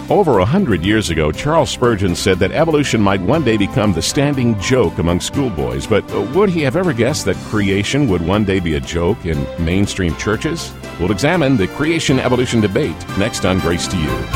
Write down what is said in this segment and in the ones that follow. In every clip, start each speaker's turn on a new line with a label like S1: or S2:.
S1: Over 100 years ago, Charles Spurgeon said that evolution might one day become the standing joke among schoolboys. But would he have ever guessed that creation would one day be a joke in mainstream churches? We'll examine the creation-evolution debate next on Grace to You.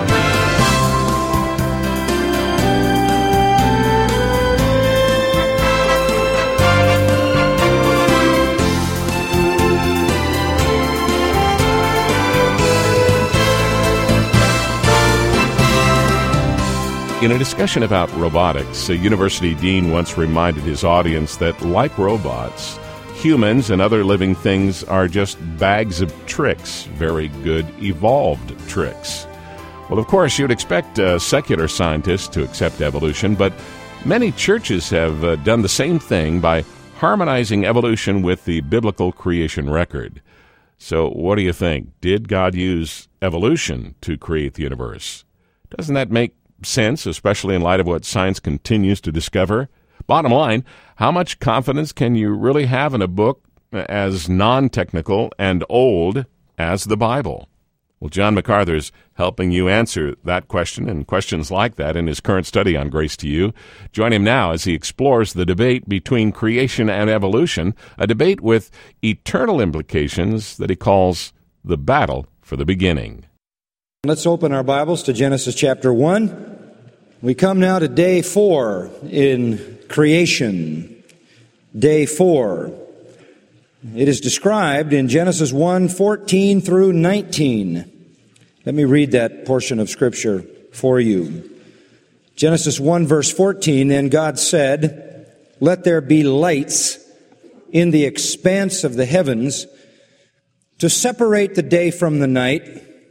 S1: In a discussion about robotics, a university dean once reminded his audience that, like robots, humans and other living things are just bags of tricks, very good evolved tricks. Well, of course, you'd expect secular scientists to accept evolution, but many churches have done the same thing by harmonizing evolution with the biblical creation record. So what do you think? Did God use evolution to create the universe? Doesn't that make sense, especially in light of what science continues to discover? Bottom line, how much confidence can you really have in a book as non-technical and old as the Bible? Well, John MacArthur's helping you answer that question and questions like that in his current study on Grace to You. Join him now as he explores the debate between creation and evolution, a debate with eternal implications that he calls the battle for the beginning.
S2: Let's open our Bibles to Genesis chapter 1. We come now to day 4 in creation. Day 4. It is described in Genesis 1:14 through 19. Let me read that portion of Scripture for you. Genesis 1 verse 14, Then God said, Let there be lights in the expanse of the heavens to separate the day from the night,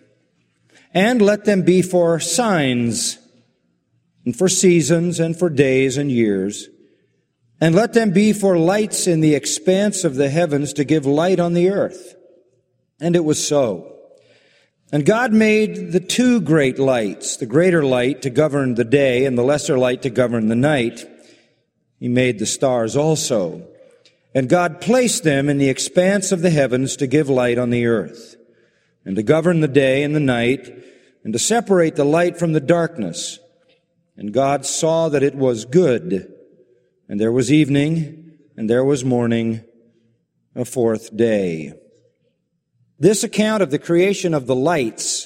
S2: and let them be for signs, and for seasons, and for days and years. And let them be for lights in the expanse of the heavens to give light on the earth. And it was so. And God made the 2 great lights, the greater light to govern the day, and the lesser light to govern the night. He made the stars also. And God placed them in the expanse of the heavens to give light on the earth, and to govern the day and the night, and to separate the light from the darkness. And God saw that it was good. And there was evening, and there was morning, a 4th day. This account of the creation of the lights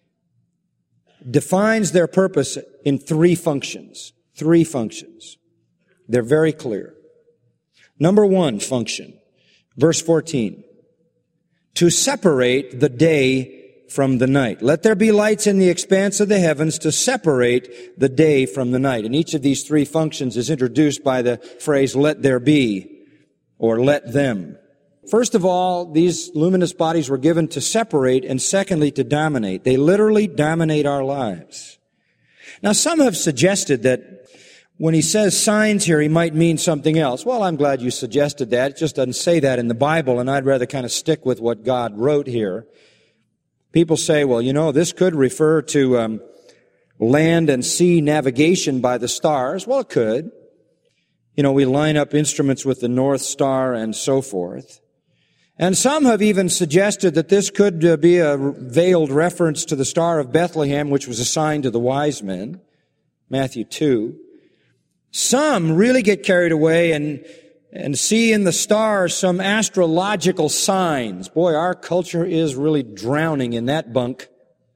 S2: defines their purpose in 3 functions. 3 functions. They're very clear. Number 1 function, verse 14, to separate the day from the night. Let there be lights in the expanse of the heavens to separate the day from the night. And each of these 3 functions is introduced by the phrase, let there be, or let them. First of all, these luminous bodies were given to separate, and secondly, to dominate. They literally dominate our lives. Now, some have suggested that when he says signs here, he might mean something else. Well, I'm glad you suggested that. It just doesn't say that in the Bible, and I'd rather kind of stick with what God wrote here. People say, well, this could refer to land and sea navigation by the stars. Well, it could. We line up instruments with the North Star and so forth. And some have even suggested that this could be a veiled reference to the Star of Bethlehem, which was a sign to the wise men, Matthew 2. Some really get carried away and see in the stars some astrological signs. Boy, our culture is really drowning in that bunk.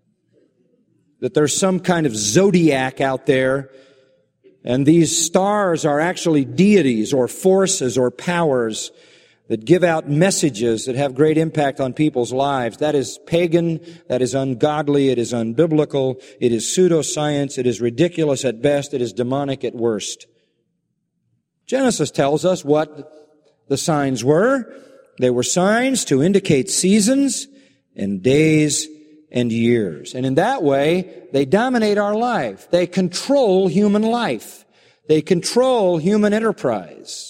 S2: That there's some kind of zodiac out there, and these stars are actually deities or forces or powers that give out messages that have great impact on people's lives. That is pagan, that is ungodly, it is unbiblical, it is pseudoscience, it is ridiculous at best, it is demonic at worst. Genesis tells us what the signs were. They were signs to indicate seasons and days and years. And in that way, they dominate our life. They control human life. They control human enterprise.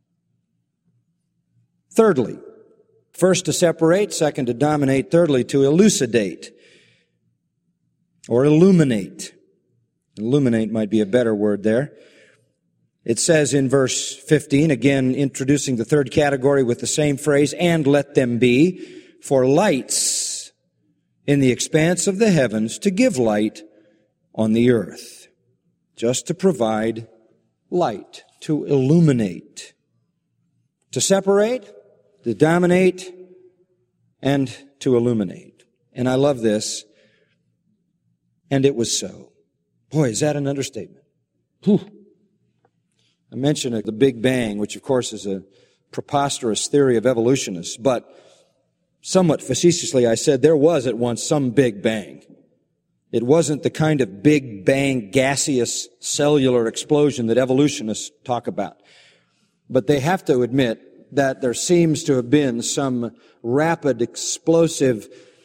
S2: Thirdly, first to separate, second to dominate, thirdly to elucidate or illuminate. Illuminate might be a better word there. It says in verse 15, again introducing the third category with the same phrase, and let them be for lights in the expanse of the heavens to give light on the earth, just to provide light, to illuminate, to separate, to dominate, and to illuminate. And I love this. And it was so. Boy, is that an understatement. Whew. I mentioned the Big Bang, which of course is a preposterous theory of evolutionists, but somewhat facetiously I said there was at once some Big Bang. It wasn't the kind of Big Bang gaseous cellular explosion that evolutionists talk about. But they have to admit that there seems to have been some rapid, explosive,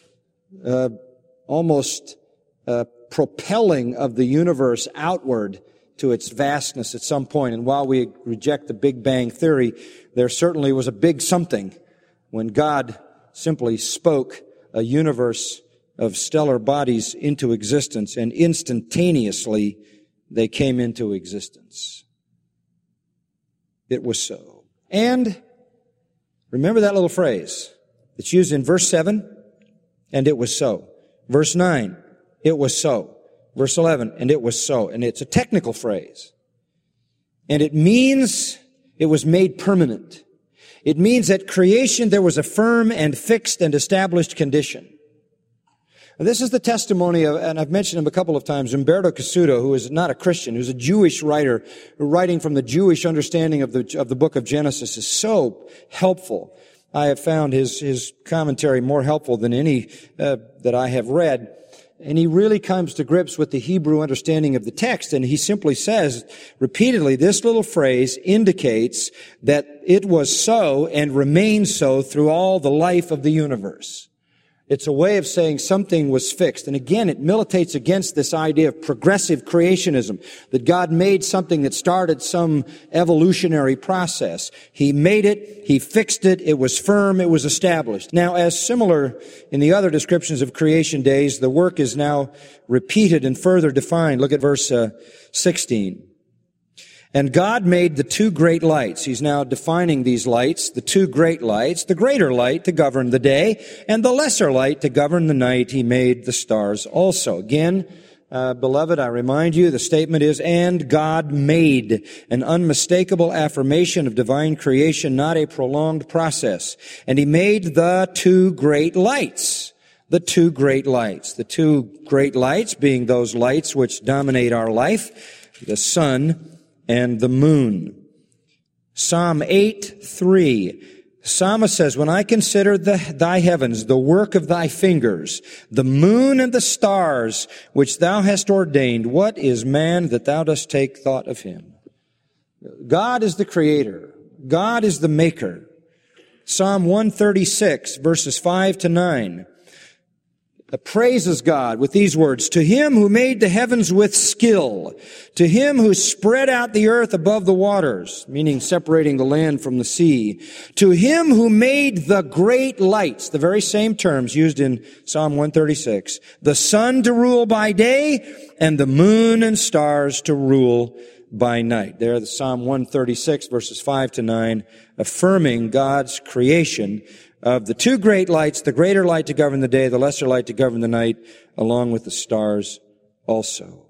S2: almost propelling of the universe outward to its vastness at some point. And while we reject the Big Bang theory, there certainly was a big something when God simply spoke a universe of stellar bodies into existence, and instantaneously they came into existence. It was so. And remember that little phrase that's used in verse 7, and it was so. Verse 9, it was so. Verse 11, and it was so. And it's a technical phrase. And it means it was made permanent. It means at creation there was a firm and fixed and established condition. This is the testimony of, and I've mentioned him a couple of times, Umberto Cassuto, who is not a Christian, who's a Jewish writer, writing from the Jewish understanding of the book of Genesis, is so helpful. I have found his commentary more helpful than any that I have read. And he really comes to grips with the Hebrew understanding of the text, and he simply says repeatedly, this little phrase indicates that it was so and remains so through all the life of the universe. It's a way of saying something was fixed. And again, it militates against this idea of progressive creationism, that God made something that started some evolutionary process. He made it, He fixed it, it was firm, it was established. Now, as similar in the other descriptions of creation days, the work is now repeated and further defined. Look at verse 16. And God made the two great lights. He's now defining these lights, the two great lights, the greater light to govern the day, and the lesser light to govern the night. He made the stars also. Again, beloved, I remind you, the statement is, and God made, an unmistakable affirmation of divine creation, not a prolonged process. And He made the two great lights. The two great lights. The two great lights being those lights which dominate our life, the sun and the moon. Psalm 8:3. Psalmist says, when I consider thy heavens, the work of thy fingers, the moon and the stars which thou hast ordained, what is man that thou dost take thought of him? God is the creator. God is the maker. Psalm 136, verses 5 to 9. Praises God with these words, to Him who made the heavens with skill, to Him who spread out the earth above the waters, meaning separating the land from the sea, to Him who made the great lights, the very same terms used in Psalm 136, the sun to rule by day and the moon and stars to rule by night. There, the Psalm 136, verses 5 to 9, affirming God's creation of the two great lights, the greater light to govern the day, the lesser light to govern the night, along with the stars also.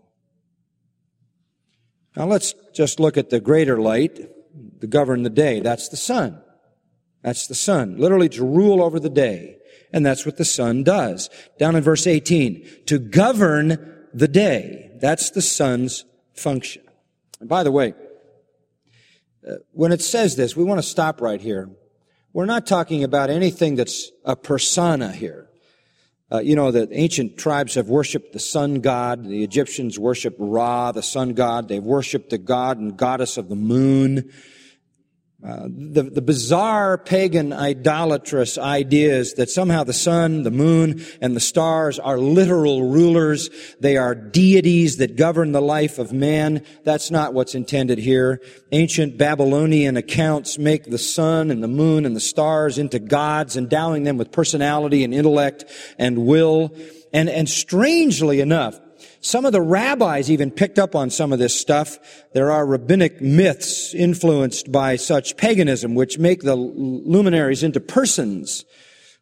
S2: Now let's just look at the greater light to govern the day. That's the sun. That's the sun, literally to rule over the day. And that's what the sun does. Down in verse 18, to govern the day. That's the sun's function. And by the way, when it says this, we want to stop right here. We're not talking about anything that's a persona here. The ancient tribes have worshipped the sun god. The Egyptians worship Ra, the sun god. They've worshipped the god and goddess of the moon. The bizarre pagan idolatrous ideas that somehow the sun, the moon, and the stars are literal rulers. They are deities that govern the life of man. That's not what's intended here. Ancient Babylonian accounts make the sun and the moon and the stars into gods, endowing them with personality and intellect and will. And strangely enough, some of the rabbis even picked up on some of this stuff. There are rabbinic myths influenced by such paganism, which make the luminaries into persons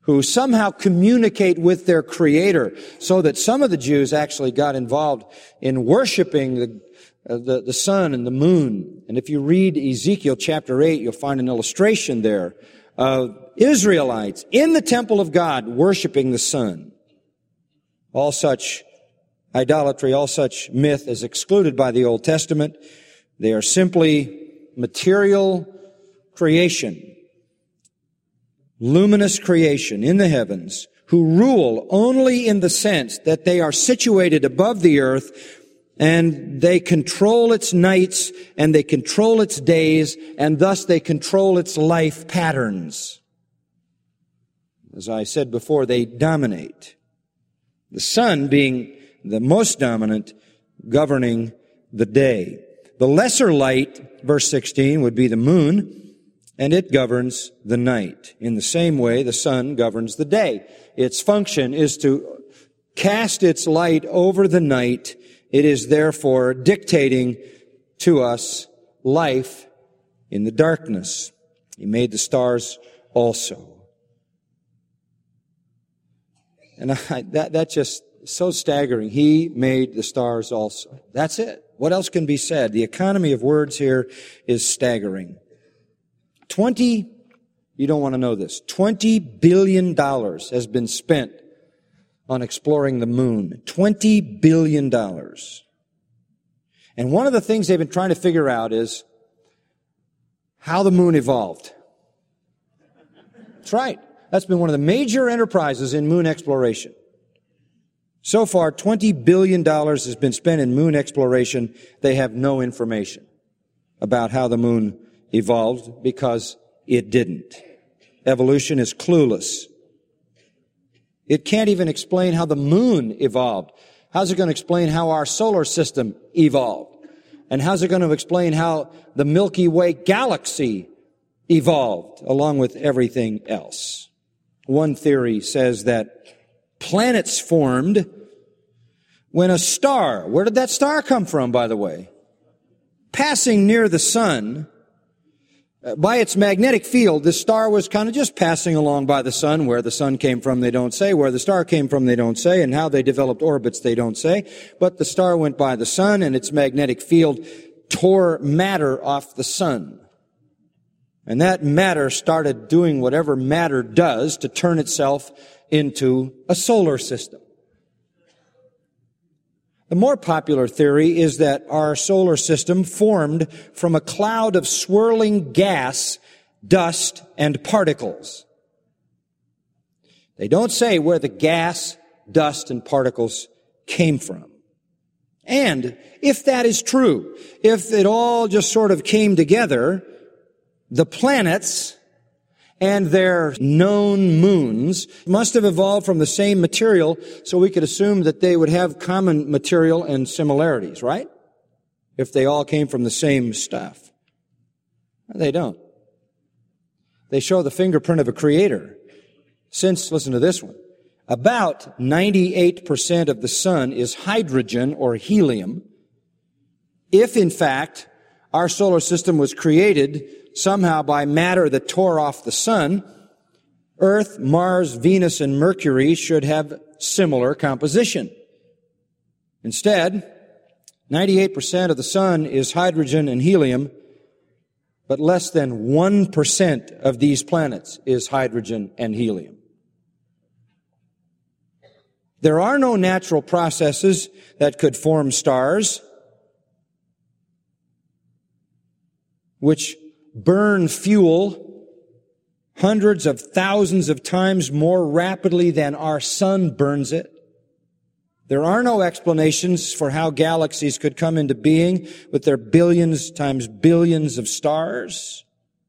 S2: who somehow communicate with their Creator, so that some of the Jews actually got involved in worshiping the sun and the moon. And if you read Ezekiel chapter 8, you'll find an illustration there of Israelites in the temple of God worshiping the sun. All such idolatry, all such myth is excluded by the Old Testament. They are simply material creation, luminous creation in the heavens, who rule only in the sense that they are situated above the earth, and they control its nights, and they control its days, and thus they control its life patterns. As I said before, they dominate. The sun being the most dominant, governing the day. The lesser light, verse 16, would be the moon, and it governs the night. In the same way, the sun governs the day. Its function is to cast its light over the night. It is therefore dictating to us life in the darkness. He made the stars also. And that's just so staggering. He made the stars also. That's it. What else can be said? The economy of words here is staggering. You don't want to know this, $20 billion has been spent on exploring the moon. $20 billion. And one of the things they've been trying to figure out is how the moon evolved. That's right. That's been one of the major enterprises in moon exploration. So far, $20 billion has been spent in moon exploration. They have no information about how the moon evolved, because it didn't. Evolution is clueless. It can't even explain how the moon evolved. How's it going to explain how our solar system evolved? And how's it going to explain how the Milky Way galaxy evolved, along with everything else? One theory says that planets formed when a star, where did that star come from, by the way? Passing near the sun, by its magnetic field, the star was kind of just passing along by the sun. Where the sun came from, they don't say. Where the star came from, they don't say. And how they developed orbits, they don't say. But the star went by the sun, and its magnetic field tore matter off the sun. And that matter started doing whatever matter does to turn itself into a solar system. The more popular theory is that our solar system formed from a cloud of swirling gas, dust, and particles. They don't say where the gas, dust, and particles came from. And if that is true, if it all just sort of came together, the planets and their known moons must have evolved from the same material, so we could assume that they would have common material and similarities, right? If they all came from the same stuff. They don't. They show the fingerprint of a creator. Since, listen to this one, about 98% of the sun is hydrogen or helium. If, in fact, our solar system was created somehow by matter that tore off the sun, Earth, Mars, Venus, and Mercury should have similar composition. Instead, 98% of the sun is hydrogen and helium, but less than 1% of these planets is hydrogen and helium. There are no natural processes that could form stars which burn fuel hundreds of thousands of times more rapidly than our sun burns it. There are no explanations for how galaxies could come into being with their billions times billions of stars.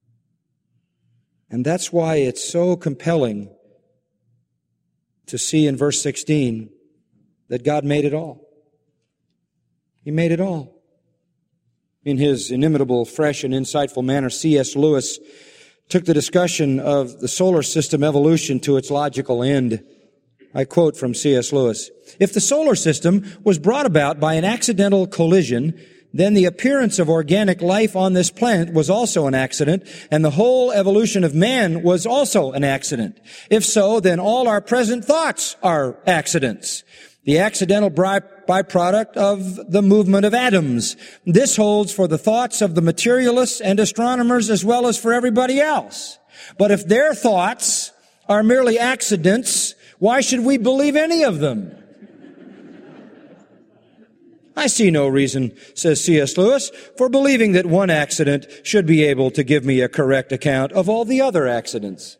S2: And that's why it's so compelling to see in verse 16 that God made it all. He made it all. In his inimitable, fresh, and insightful manner, C.S. Lewis took the discussion of the solar system evolution to its logical end. I quote from C.S. Lewis, "If the solar system was brought about by an accidental collision, then the appearance of organic life on this planet was also an accident, and the whole evolution of man was also an accident. If so, then all our present thoughts are accidents. The accidental byproduct of the movement of atoms. This holds for the thoughts of the materialists and astronomers as well as for everybody else. But if their thoughts are merely accidents, why should we believe any of them? I see no reason, says C.S. Lewis, for believing that one accident should be able to give me a correct account of all the other accidents.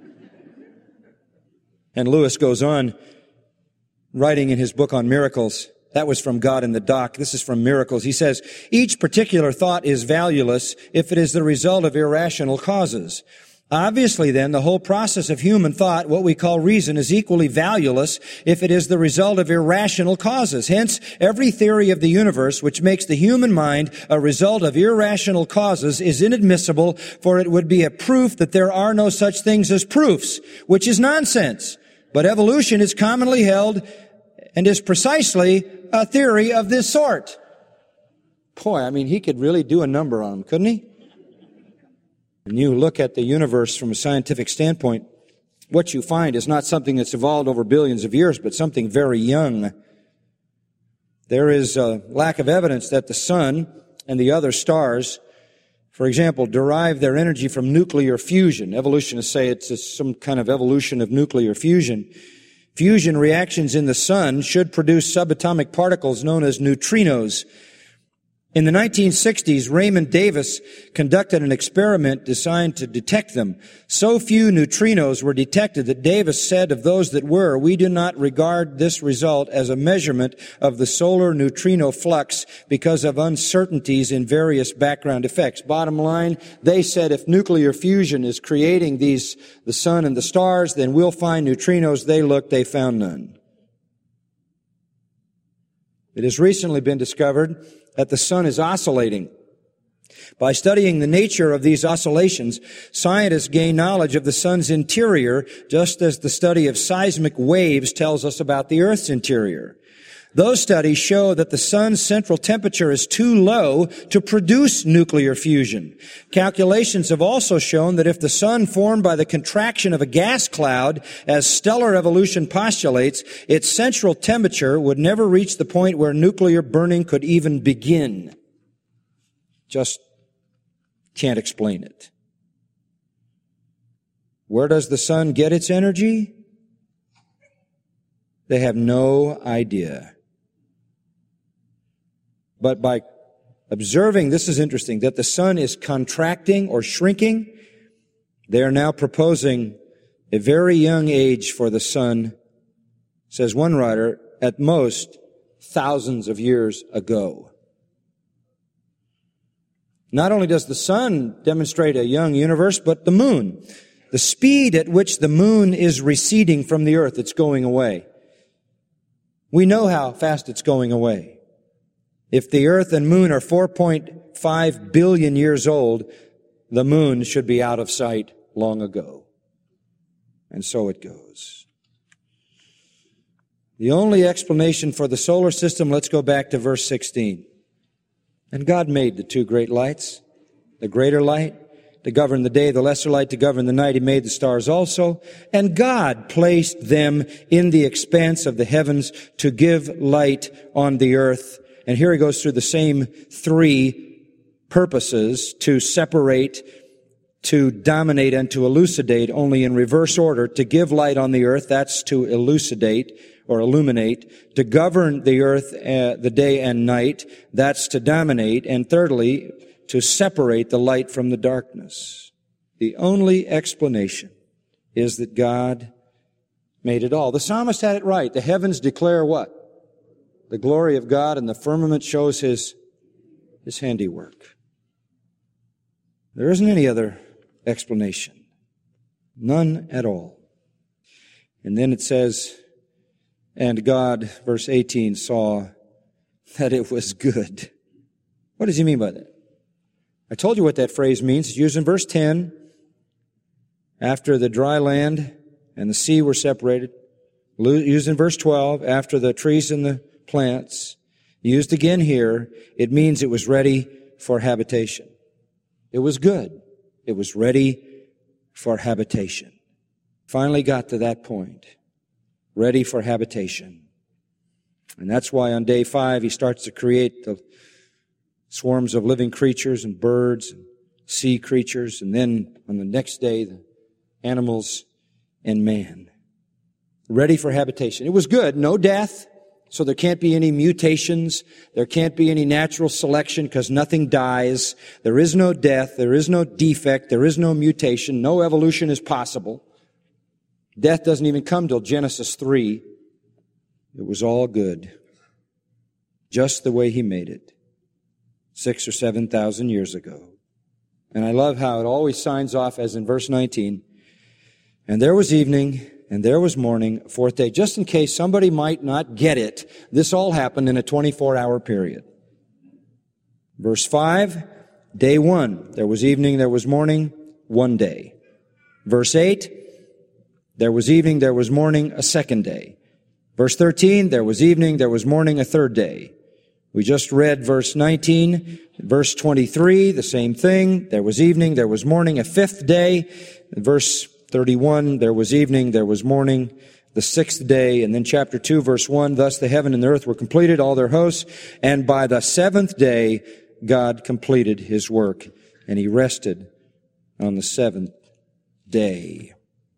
S2: And Lewis goes on, writing in his book on miracles. That was from God in the Dock. This is from Miracles. He says, each particular thought is valueless if it is the result of irrational causes. Obviously, then, the whole process of human thought, what we call reason, is equally valueless if it is the result of irrational causes. Hence, every theory of the universe which makes the human mind a result of irrational causes is inadmissible, for it would be a proof that there are no such things as proofs, which is nonsense. But evolution is commonly held and is precisely a theory of this sort. Boy, I mean, he could really do a number on them, couldn't he? When you look at the universe from a scientific standpoint, what you find is not something that's evolved over billions of years, but something very young. There is a lack of evidence that the sun and the other stars, for example, derive their energy from nuclear fusion. Evolutionists say it's some kind of evolution of nuclear fusion. Fusion reactions in the sun should produce subatomic particles known as neutrinos. In the 1960s, Raymond Davis conducted an experiment designed to detect them. So few neutrinos were detected that Davis said of those that were, we do not regard this result as a measurement of the solar neutrino flux because of uncertainties in various background effects. Bottom line, they said if nuclear fusion is creating the sun and the stars, then we'll find neutrinos. They looked, they found none. It has recently been discovered that the sun is oscillating. By studying the nature of these oscillations, scientists gain knowledge of the sun's interior, just as the study of seismic waves tells us about the Earth's interior. Those studies show that the sun's central temperature is too low to produce nuclear fusion. Calculations have also shown that if the sun formed by the contraction of a gas cloud, as stellar evolution postulates, its central temperature would never reach the point where nuclear burning could even begin. Just can't explain it. Where does the sun get its energy? They have no idea. But by observing, this is interesting, that the sun is contracting or shrinking, they are now proposing a very young age for the sun, says one writer, at most thousands of years ago. Not only does the sun demonstrate a young universe, but the moon. The speed at which the moon is receding from the earth, it's going away. We know how fast it's going away. If the earth and moon are 4.5 billion years old, the moon should be out of sight long ago. And so it goes. The only explanation for the solar system, let's go back to verse 16. And God made the two great lights, the greater light to govern the day, the lesser light to govern the night. He made the stars also. And God placed them in the expanse of the heavens to give light on the earth. And here he goes through the same three purposes: to separate, to dominate, and to elucidate, only in reverse order. To give light on the earth, that's to elucidate or illuminate. To govern the earth, the day and night, that's to dominate. And thirdly, to separate the light from the darkness. The only explanation is that God made it all. The psalmist had it right. The heavens declare what? The glory of God, and the firmament shows His handiwork. There isn't any other explanation. None at all. And then it says, and God, verse 18, saw that it was good. What does he mean by that? I told you what that phrase means. It's used in verse 10. After the dry land and the sea were separated. Used in verse 12. After the trees and the plants. used again here, it means it was ready for habitation. It was good. It was ready for habitation. Finally got to that point. Ready for habitation. And that's why on day 5 he starts to create the swarms of living creatures and birds and sea creatures. And then on the next day, the animals and man. Ready for habitation. It was good. No death. So there can't be any mutations. There can't be any natural selection because nothing dies. There is no death. There is no defect. There is no mutation. No evolution is possible. Death doesn't even come till Genesis 3. It was all good. Just the way he made it 6,000 or 7,000 years ago. And I love how it always signs off as in verse 19. And there was evening, and there was morning, 4th day. Just in case somebody might not get it, this all happened in a 24-hour period. Verse 5, day 1. There was evening, there was morning, 1 day. Verse 8, there was evening, there was morning, a 2nd day. Verse 13, there was evening, there was morning, a 3rd day. We just read verse 19. Verse 23, the same thing. There was evening, there was morning, a 5th day. Verse 31, there was evening, there was morning, the 6th day. And then chapter 2, verse 1, thus the heaven and the earth were completed, all their hosts. And by the 7th day, God completed his work, and he rested on the 7th day.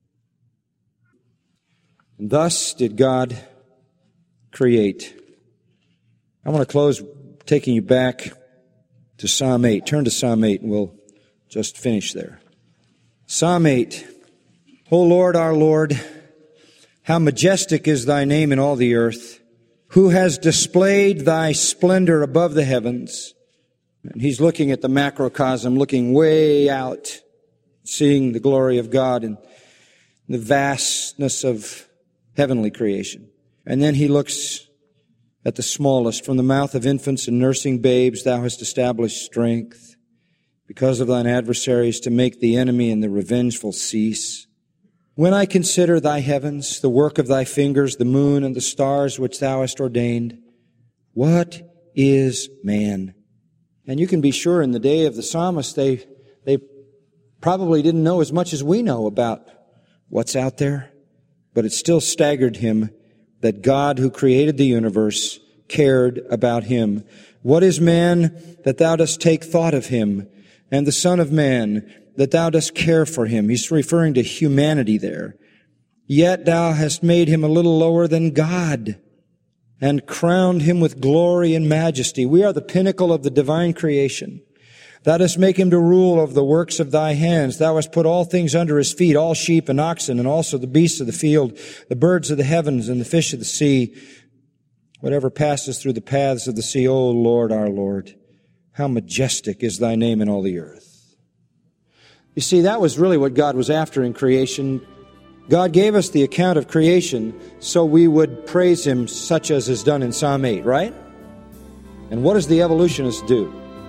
S2: And thus did God create. I want to close taking you back to Psalm 8. Turn to Psalm 8 and we'll just finish there. Psalm 8. O Lord, our Lord, how majestic is thy name in all the earth, who has displayed thy splendor above the heavens. And he's looking at the macrocosm, looking way out, seeing the glory of God and the vastness of heavenly creation. And then he looks at the smallest. From the mouth of infants and nursing babes thou hast established strength, because of thine adversaries, to make the enemy and the revengeful cease. When I consider thy heavens, the work of thy fingers, the moon and the stars which thou hast ordained, what is man? And you can be sure in the day of the psalmist, they probably didn't know as much as we know about what's out there, but it still staggered him that God who created the universe cared about him. What is man that thou dost take thought of him, and the son of man that thou dost care for him? He's referring to humanity there. Yet thou hast made him a little lower than God, and crowned him with glory and majesty. We are the pinnacle of the divine creation. Thou dost make him to rule over the works of thy hands. Thou hast put all things under his feet, all sheep and oxen, and also the beasts of the field, the birds of the heavens, and the fish of the sea, whatever passes through the paths of the sea. O Lord, our Lord, how majestic is thy name in all the earth. You see, that was really what God was after in creation. God gave us the account of creation so we would praise him, such as is done in Psalm 8, right? And what does the evolutionist do?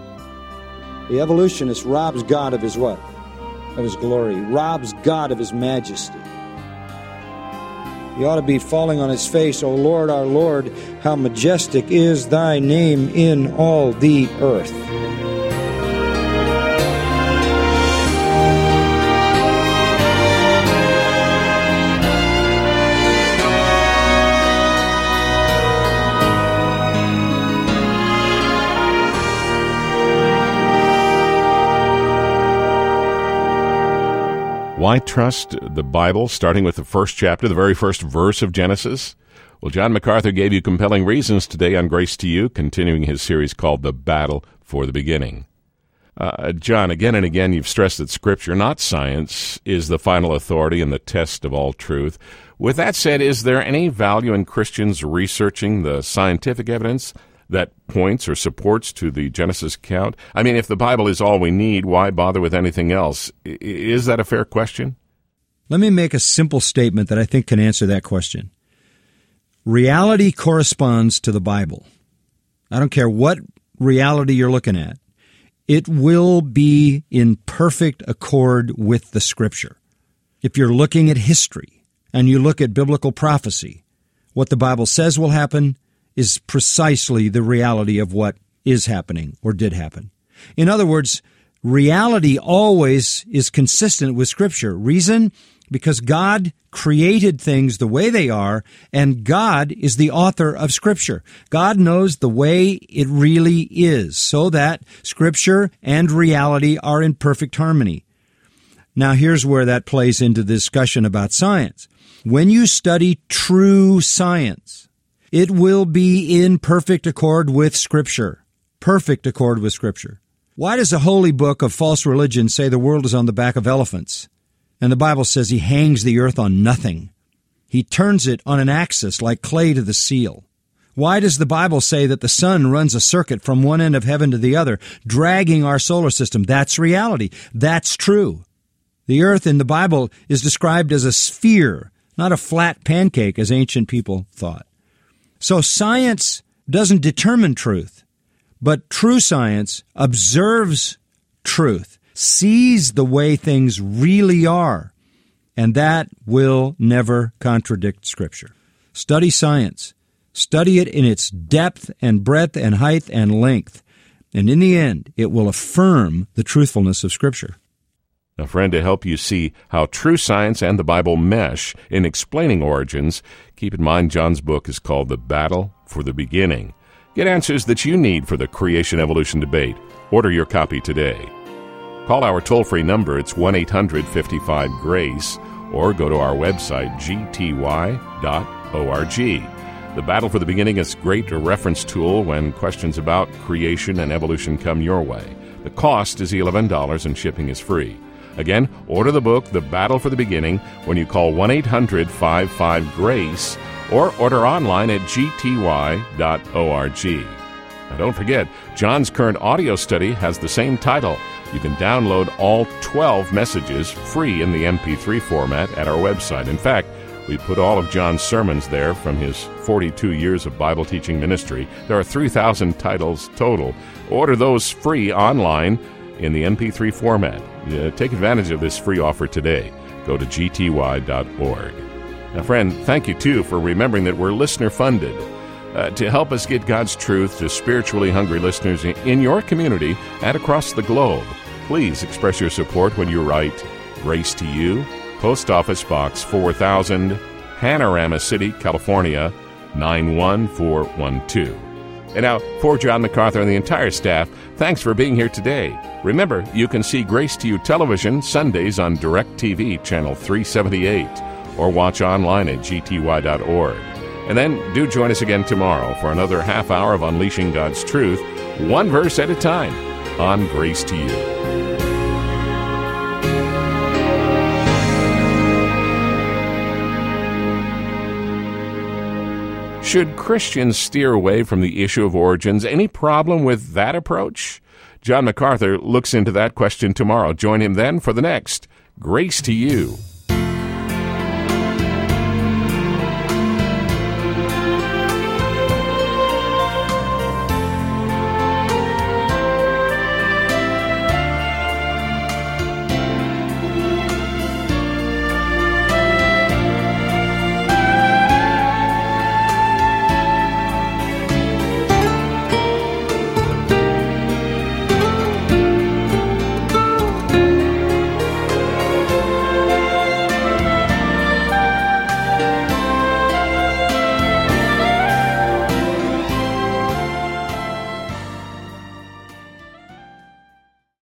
S2: The evolutionist robs God of his what? Of his glory. Robs God of his majesty. He ought to be falling on his face. O Lord, our Lord, how majestic is thy name in all the earth.
S1: Why trust the Bible, starting with the first chapter, the very first verse of Genesis? Well, John MacArthur gave you compelling reasons today on Grace to You, continuing his series called The Battle for the Beginning. John, again and again, you've stressed that Scripture, not science, is the final authority and the test of all truth. With that said, is there any value in Christians researching the scientific evidence that points or supports to the Genesis account? I mean, if the Bible is all we need, why bother with anything else? Is that a fair question?
S2: Let me make a simple statement that I think can answer that question. Reality corresponds to the Bible. I don't care what reality you're looking at. It will be in perfect accord with the Scripture. If you're looking at history and you look at biblical prophecy, what the Bible says will happen is precisely the reality of what is happening or did happen. In other words, reality always is consistent with Scripture. Reason? Because God created things the way they are, and God is the author of Scripture. God knows the way it really is, so that Scripture and reality are in perfect harmony. Now, here's where that plays into the discussion about science. When you study true science, it will be in perfect accord with Scripture. Perfect accord with Scripture. Why does the holy book of false religion say the world is on the back of elephants? And the Bible says he hangs the earth on nothing. He turns it on an axis like clay to the seal. Why does the Bible say that the sun runs a circuit from one end of heaven to the other, dragging our solar system? That's reality. That's true. The earth in the Bible is described as a sphere, not a flat pancake as ancient people thought. So science doesn't determine truth, but true science observes truth, sees the way things really are, and that will never contradict Scripture. Study science. Study it in its depth and breadth and height and length, and in the end, it will affirm the truthfulness of Scripture.
S1: Now, friend, to help you see how true science and the Bible mesh in explaining origins, keep in mind John's book is called The Battle for the Beginning. Get answers that you need for the creation-evolution debate. Order your copy today. Call our toll-free number. It's 1-800-55-GRACE, or go to our website, gty.org. The Battle for the Beginning is a great reference tool when questions about creation and evolution come your way. The cost is $11 and shipping is free. Again, order the book, The Battle for the Beginning, when you call 1-800-55-GRACE or order online at gty.org. Now don't forget, John's current audio study has the same title. You can download all 12 messages free in the MP3 format at our website. In fact, we put all of John's sermons there from his 42 years of Bible teaching ministry. There are 3,000 titles total. Order those free online in the MP3 format. Take advantage of this free offer today. Go to gty.org. Now, friend, thank you, too, for remembering that we're listener-funded. To help us get God's truth to spiritually hungry listeners in your community and across the globe, please express your support when you write Grace to You, Post Office Box 4000, Panorama City, California, 91412. And now, for John MacArthur and the entire staff, thanks for being here today. Remember, you can see Grace to You television Sundays on DirecTV, channel 378, or watch online at gty.org. And then do join us again tomorrow for another half hour of Unleashing God's Truth, one verse at a time, on Grace to You. Should Christians steer away from the issue of origins? Any problem with that approach? John MacArthur looks into that question tomorrow. Join him then for the next Grace to You.